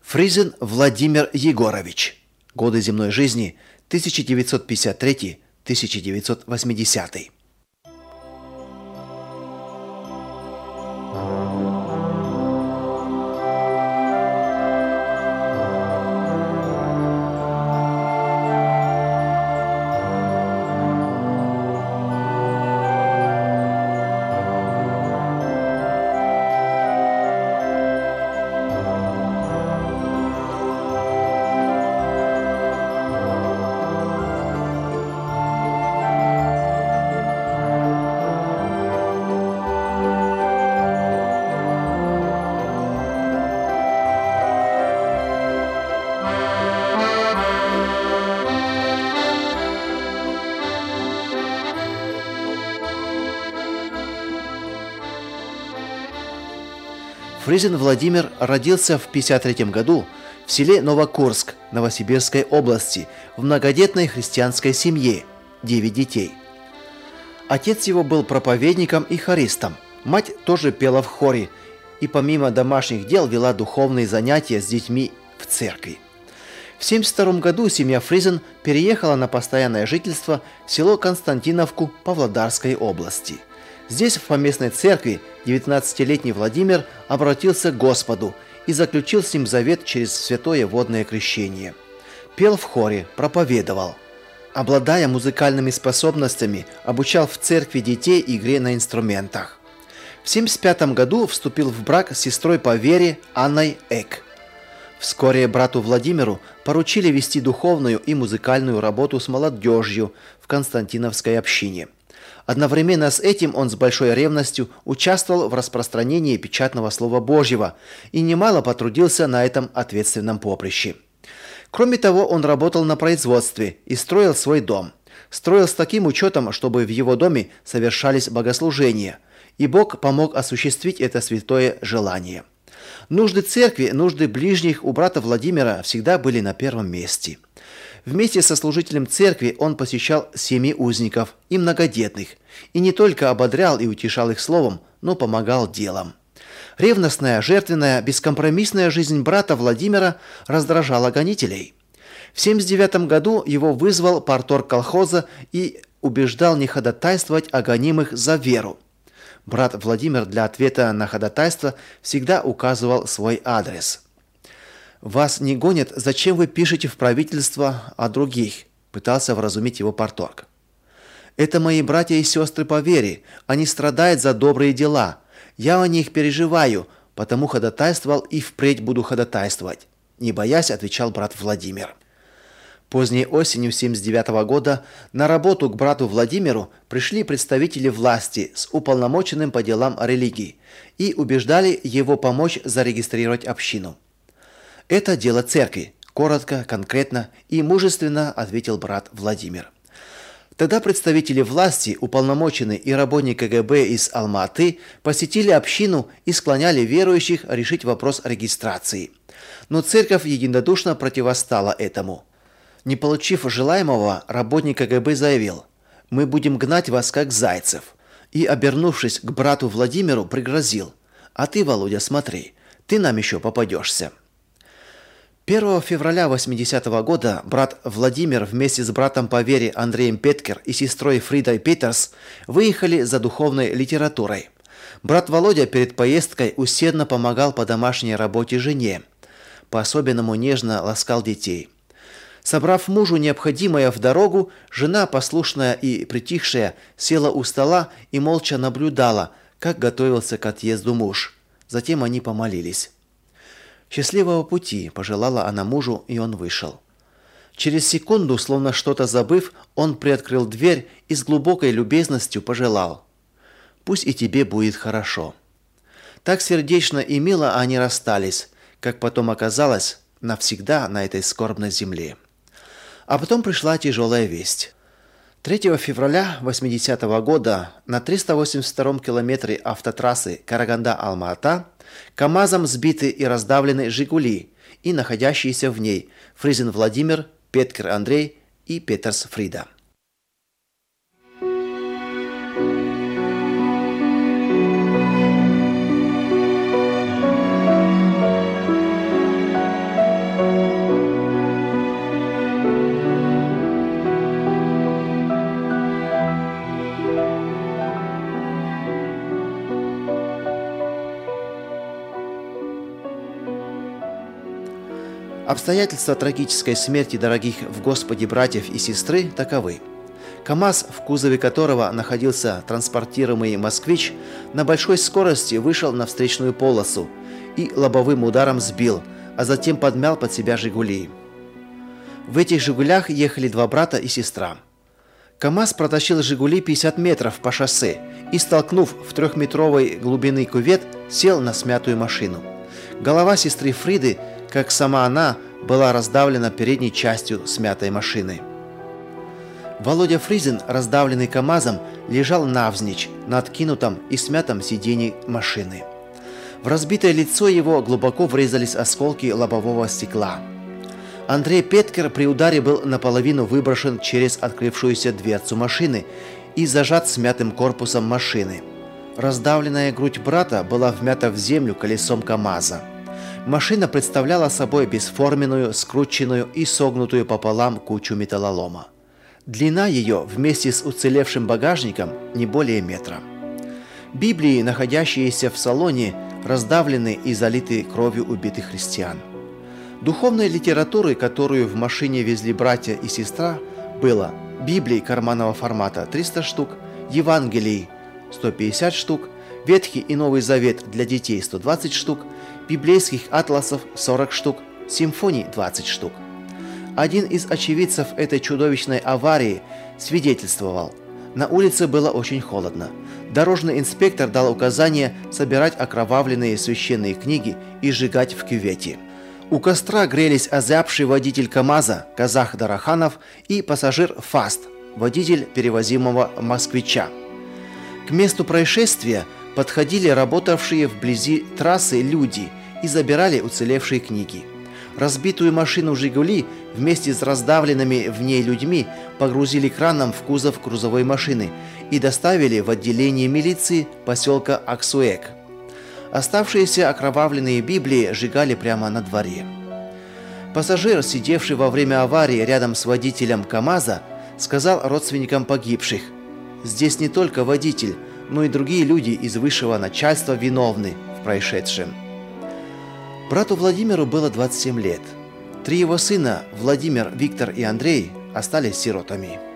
Фризин Владимир Егорович. Годы земной жизни 1953-1980. Фризин Владимир родился в 1953 году в селе Новокурск Новосибирской области в многодетной христианской семье, 9 детей. Отец его был проповедником и хористом. Мать тоже пела в хоре и помимо домашних дел вела духовные занятия с детьми в церкви. В 1972 году семья Фризин переехала на постоянное жительство в село Константиновку Павлодарской области. Здесь, в поместной церкви, 19-летний Владимир обратился к Господу и заключил с ним завет через святое водное крещение. Пел в хоре, проповедовал. Обладая музыкальными способностями, обучал в церкви детей игре на инструментах. В 1975 году вступил в брак с сестрой по вере Анной Эк. Вскоре брату Владимиру поручили вести духовную и музыкальную работу с молодежью в Константиновской общине. Одновременно с этим он с большой ревностью участвовал в распространении печатного Слова Божьего и немало потрудился на этом ответственном поприще. Кроме того, он работал на производстве и строил свой дом. Строил с таким учетом, чтобы в его доме совершались богослужения, и Бог помог осуществить это святое желание. Нужды церкви, нужды ближних у брата Владимира всегда были на первом месте. Вместе со служителем церкви он посещал семьи узников и многодетных, и не только ободрял и утешал их словом, но помогал делом. Ревностная, жертвенная, бескомпромиссная жизнь брата Владимира раздражала гонителей. В 1979 году его вызвал парторг колхоза и убеждал не ходатайствовать о гонимых за веру. Брат Владимир для ответа на ходатайство всегда указывал свой адрес. «Вас не гонят, зачем вы пишете в правительство о других?» – пытался вразумить его парторг. «Это мои братья и сестры по вере, они страдают за добрые дела. Я о них переживаю, потому ходатайствовал и впредь буду ходатайствовать», – не боясь, отвечал брат Владимир. Поздней осенью 1979 года на работу к брату Владимиру пришли представители власти с уполномоченным по делам о религии и убеждали его помочь зарегистрировать общину. «Это дело церкви», – коротко, конкретно и мужественно ответил брат Владимир. Тогда представители власти, уполномоченные и работники КГБ из Алма-Аты посетили общину и склоняли верующих решить вопрос регистрации. Но церковь единодушно противостала этому. Не получив желаемого, работник КГБ заявил: «Мы будем гнать вас, как зайцев», и, обернувшись к брату Владимиру, пригрозил: «А ты, Володя, смотри, ты нам еще попадешься». 1 февраля 1980 года брат Владимир вместе с братом по вере Андреем Петкер и сестрой Фридой Петерс выехали за духовной литературой. Брат Володя перед поездкой усердно помогал по домашней работе жене. По-особенному нежно ласкал детей. Собрав мужу необходимое в дорогу, жена, послушная и притихшая, села у стола и молча наблюдала, как готовился к отъезду муж. Затем они помолились. «Счастливого пути», – пожелала она мужу, и он вышел. Через секунду, словно что-то забыв, он приоткрыл дверь и с глубокой любезностью пожелал: «Пусть и тебе будет хорошо». Так сердечно и мило они расстались, как потом оказалось, навсегда на этой скорбной земле. А потом пришла тяжелая весть. 3 февраля 1980 года на 382-м километре автотрассы Караганда-Алма-Ата КАМАЗом сбиты и раздавлены «Жигули» и находящиеся в ней Фризин Владимир, Петкер Андрей и Петерс Фрида. Обстоятельства трагической смерти дорогих в Господе братьев и сестры таковы. КАМАЗ, в кузове которого находился транспортируемый «Москвич», на большой скорости вышел на встречную полосу и лобовым ударом сбил, а затем подмял под себя «Жигули». В этих «Жигулях» ехали два брата и сестра. КАМАЗ протащил «Жигули» 50 метров по шоссе и, столкнув в 3-метровой глубины кювет, сел на смятую машину. Голова сестры Фриды, как сама она, была раздавлена передней частью смятой машины. Володя Фризин, раздавленный КАМАЗом, лежал навзничь на откинутом и смятом сиденье машины. В разбитое лицо его глубоко врезались осколки лобового стекла. Андрей Петкер при ударе был наполовину выброшен через открывшуюся дверцу машины и зажат смятым корпусом машины. Раздавленная грудь брата была вмята в землю колесом КАМАЗа. Машина представляла собой бесформенную, скрученную и согнутую пополам кучу металлолома. Длина ее вместе с уцелевшим багажником не более метра. Библии, находящиеся в салоне, раздавлены и залиты кровью убитых христиан. Духовной литературы, которую в машине везли братья и сестра, было Библий карманного формата 300 штук, Евангелий 150 штук, Ветхий и Новый Завет для детей 120 штук, библейских атласов 40 штук, симфоний 20 штук. Один из очевидцев этой чудовищной аварии свидетельствовал: на улице было очень холодно. Дорожный инспектор дал указание собирать окровавленные священные книги и сжигать в кювете. У костра грелись озябший водитель КАМАЗа, казах Дараханов, и пассажир Фаст, водитель перевозимого «Москвича». К месту происшествия подходили работавшие вблизи трассы люди и забирали уцелевшие книги. Разбитую машину «Жигули» вместе с раздавленными в ней людьми погрузили краном в кузов грузовой машины и доставили в отделение милиции поселка Аксуэк. Оставшиеся окровавленные Библии сжигали прямо на дворе. Пассажир, сидевший во время аварии рядом с водителем КАМАЗа, сказал родственникам погибших: «Здесь не только водитель, но и другие люди из высшего начальства виновны в происшедшем». Брату Владимиру было 27 лет. 3 его сына, Владимир, Виктор и Андрей, остались сиротами.